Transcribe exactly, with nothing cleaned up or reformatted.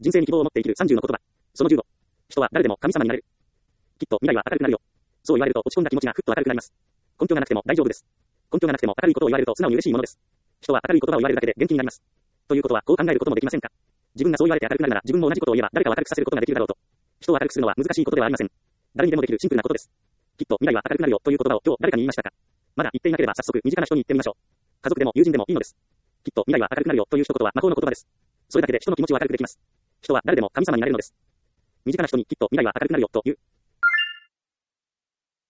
人生に希望を持って生きるさんじゅうの言葉。そのじゅうご。人は誰でも神様になれる。きっと未来は明るくなるよ。そう言われると落ち込んだ気持ちがふっと明るくなります。根拠がなくても大丈夫です。根拠がなくても明るいことを言われると素直に嬉しいものです。人は明るい言葉を言われるだけで元気になります。ということはこう考えることもできませんか。自分がそう言われて明るくなるなら自分も同じことを言えば誰かを明るくさせることができるだろうと。人を明るくするのは難しいことではありません。誰にでもできるシンプルなことです。きっと未来は明るくなるよという言葉を今日誰かに言いましたか。まだ言っていなければ早速身近な人に言ってみましょう。家族でも友人でもいいのです。きっと未来は明るくなるよという一言は魔法の言葉です。それだけで人の気持ちを明るくできます。人は誰でも神様になれるのです。身近な人にきっと未来は明るくなるよと言う。